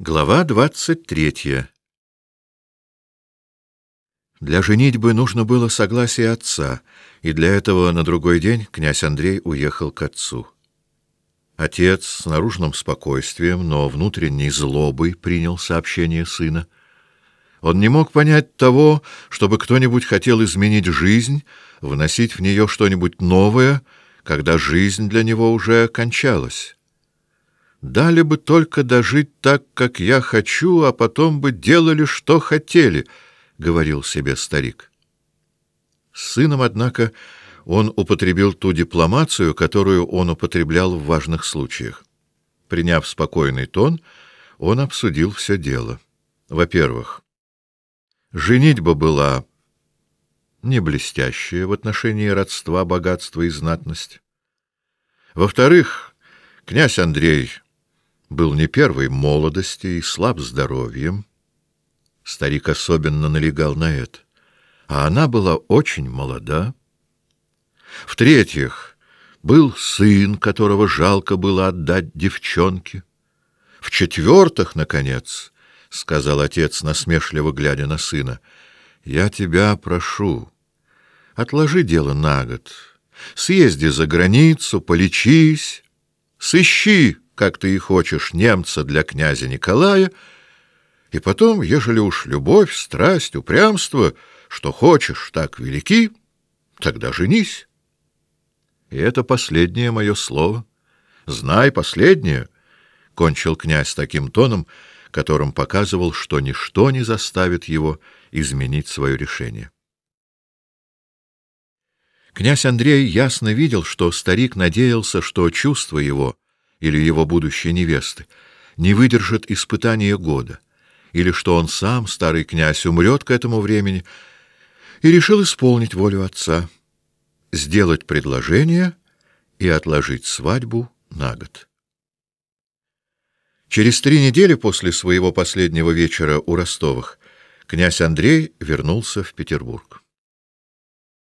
Глава 23. Для женитьбы нужно было согласие отца, и для этого на другой день князь Андрей уехал к отцу. Отец с наружным спокойствием, но внутренней злобой принял сообщение сына. Он не мог понять того, чтобы кто-нибудь хотел изменить жизнь, вносить в нее что-нибудь новое, когда жизнь для него уже кончалась. «Дали бы только дожить так, как я хочу, а потом бы делали, что хотели», — говорил себе старик. С сыном, однако, он употребил ту дипломацию, которую он употреблял в важных случаях. Приняв спокойный тон, он обсудил все дело. Во-первых, женитьба была не блестящая в отношении родства, богатства и знатности. Во-вторых, князь Андрей был не первой молодости и слаб здоровьем. Старик особенно налегал на это. А она была очень молода. В-третьих, был сын, которого жалко было отдать девчонке. В-четвертых, наконец, — сказал отец, насмешливо глядя на сына, — я тебя прошу, отложи дело на год, съезди за границу, полечись, сыщи, как ты и хочешь, немца для князя Николая, и потом, ежели уж любовь, страсть, упрямство, что хочешь, так велики, тогда женись. И это последнее мое слово. Знай, последнее, — кончил князь таким тоном, которым показывал, что ничто не заставит его изменить свое решение. Князь Андрей ясно видел, что старик надеялся, что чувства его или его будущей невесты не выдержат испытания года, или что он сам, старый князь, умрет к этому времени, и решил исполнить волю отца, сделать предложение и отложить свадьбу на год. Через 3 недели после своего последнего вечера у Ростовых князь Андрей вернулся в Петербург.